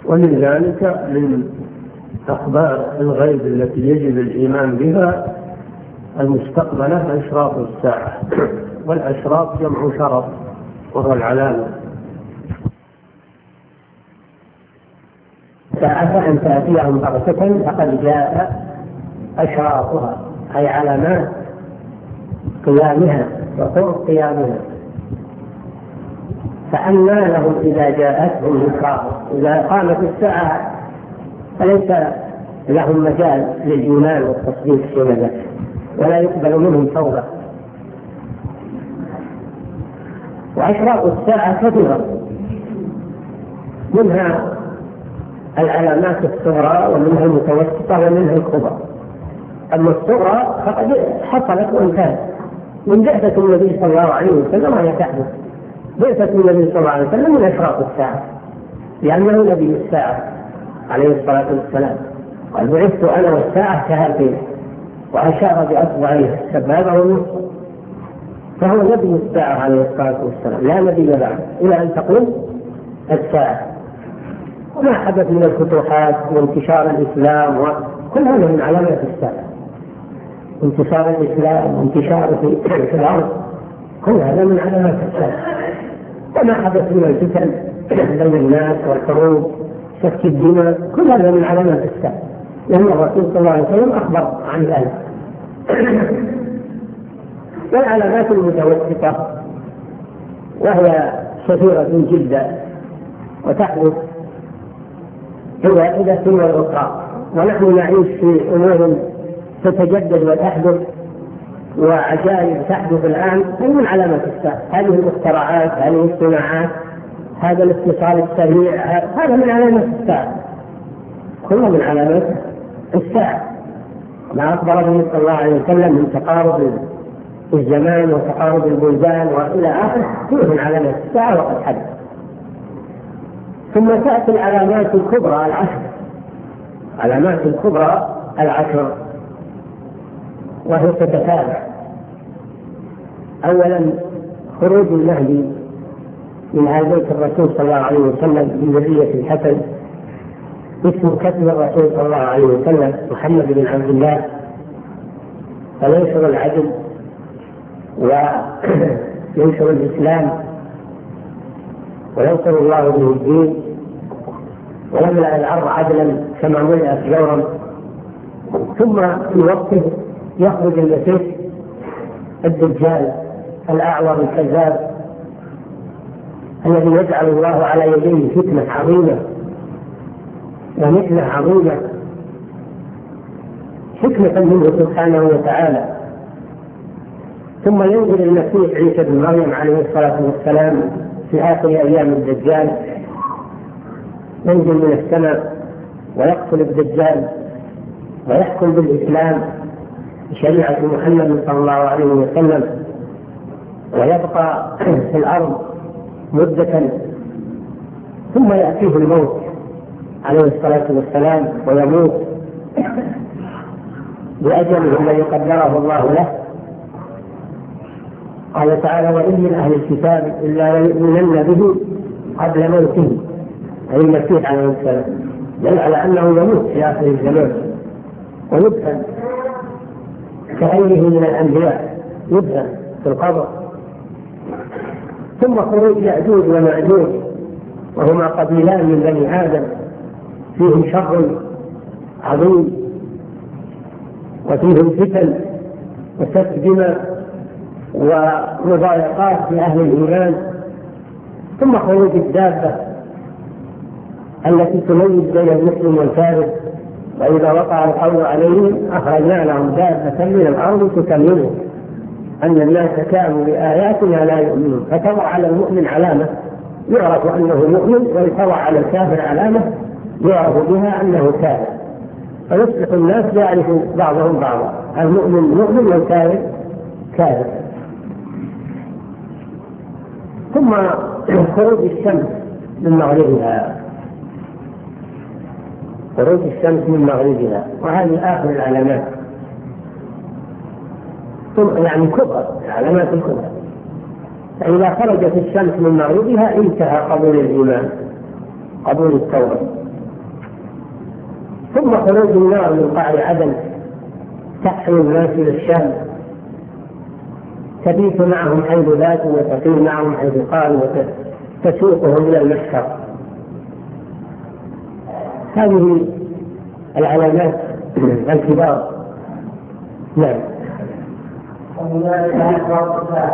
ومن ذلك من أخبار الغيب التي يجب الإيمان بها المستقبلة أشراط الساعة، والأشراط جمع شرط وهو العلامة. ساعة أن تأتيهم بغتة فقد جاء أشراطها، أي علامات قيامها وقرب قيامها. فأنى لهم إذا جاءتهم ذكراهم، إذا قامت الساعة فليس لهم مجال للإيمان والتصديق حينئذ، ولا يقبل منهم توبة. وأشراط الساعة كثيرة، منها العلامات الصغرى ومنها المتوسطة ومنها الكبرى. أما الصغرى فقد حصلت وانتهت من بعثة النبي صلى الله عليه وسلم، وهي تحدث. بعثة النبي صلى الله عليه وسلم من أشراط الساعة، لأنه نبي الساعة عليه الصلاة والسلام. قال بعثت أنا والساعة كهاتين، وأشار بأصبعيه السبابة والوسطى، فهو نبي الساعة عليه الصلاة والسلام، لا نبي بعد إلى أن تقوم الساعة. وما حدث من الفتوحات وانتشار الإسلام وكل هذا من علامات الساعة، انتشار الإسلام وانتشار في الأرض، كل هذا من علامات الساعة. وما حدث من الفتن بين الناس والحروب سفك الدماء، كل هذا من علامات الساعة، لأن الرسول صلى الله عليه وسلم أخبر عن ذلك. والعلامات المتوسطة وهي كثيرة جدا وتحدث واحدة والأخرى، ونحن نعيش في أمور تتجدد وتحدث وعجائب تحدث الآن. هذه من علامات الساعة، هذه المخترعات، هذه الصناعات، هذا الاتصال السريع، هذا من علامات الساعة، كله من علامات الساعة. ما أخبر النبي صلى الله عليه وسلم من تقارب الزمان وتقارب البلدان وإلى آخره، كله من علامات الساعة وقد حدث. ثم تأتي العلامات الكبرى العشر، علامات الكبرى العشر، وهي تتتابع. أولا خروج المهدي من آل بيت الرسول صلى الله عليه وسلم من ذرية الحسن، اسم كتب الرسول صلى الله عليه وسلم محمد بن عبد الله، فينشر العدل وينشر الإسلام وينصر الله به الدين ويملأ الأرض عدلا كما ملأت جورا. ثم في وقته يخرج المسيح الدجال الأعور الكذاب الذي يجعل الله على يديه فتنة عظيمة ومحنة عظيمة، حكمة منه سبحانه وتعالى. ثم ينزل المسيح عيسى بن مريم عليه الصلاة والسلام في آخر أيام الدجال، ينزل من السماء ويقتل الدجال ويحكم بالإسلام بشريعة محمد صلى الله عليه وسلم، ويبقى في الأرض مدة، ثم يأتيه الموت عليه الصلاة والسلام ويموت بأجله الذي قدره الله له. قال تعالى: وإن من أهل الكتاب إلا ليؤمنن به قبل موته، أي المسيح عليه السلام، دل على أنه يموت في آخر الزمان ويدفن كغيره من الأنبياء، يدفن في القبر. ثم خروج يأجوج ومأجوج، وهما قبيلان من بني آدم فيهم شر عظيم وفيهم فتن وسفك دماء ومضايقات لأهل الإيمان. ثم خروج الدابة التي تميز بين المسلم والكافر، وإذا وقع القول عليهم أخرجنا لهم دابة من الأرض تكلمهم أن الناس كانوا بآياتنا لا يؤمنون، فتضع على المؤمن علامة يعرف أنه مؤمن، ويتضع على الكافر علامة يعرف بها أنه كافر، فيصبح الناس يعرف بعضهم بعضا، المؤمن مؤمن والكافر كافر. ثم خروج الشمس من مغربها، خروج الشمس من مغربها، وهذه آخر العلامات، يعني كبرى، العلامات الكبرى. فإذا خرجت الشمس من مغربها انتهى قبول الإيمان، قبول التوبة، ثم خروج النار من قعر عدن تحمل الناس إلى الشام، تبيت معهم حيث باتوا وتقيم معهم حيث قالوا وتسوقهم إلى المحشر. هذه العلامات الكبار. نعم.